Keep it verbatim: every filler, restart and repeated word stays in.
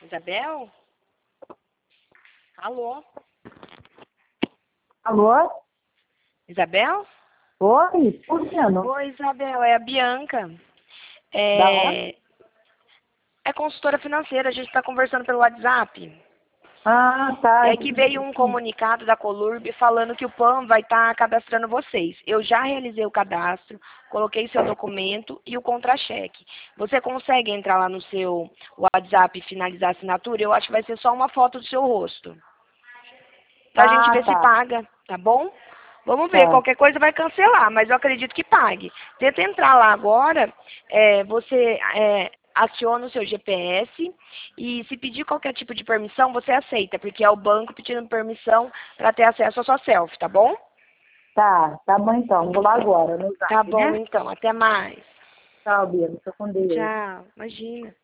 Isabel? Alô? Alô? Isabel? Oi, por que não? Oi, Isabel, é a Bianca. Da onde? É, é consultora financeira, a gente está conversando pelo WhatsApp. Ah, tá. É que veio um comunicado da Colurb falando que o P A M vai estar cadastrando vocês. Eu já realizei o cadastro, coloquei seu documento e o contra-cheque. Você consegue entrar lá no seu WhatsApp e finalizar a assinatura? Eu acho que vai ser só uma foto do seu rosto. Pra gente Ah, ver se tá. paga, tá bom? Vamos ver, Tá. qualquer coisa vai cancelar, mas eu acredito que pague. Tenta entrar lá agora, é, você é, aciona o seu G P S e se pedir qualquer tipo de permissão, você aceita, porque é o banco pedindo permissão para ter acesso à sua selfie, tá bom? Tá, tá bom então. Vou lá agora no Tá zap, bom né? então, até mais. Tchau, Bia. Fica com Deus. Tchau, imagina.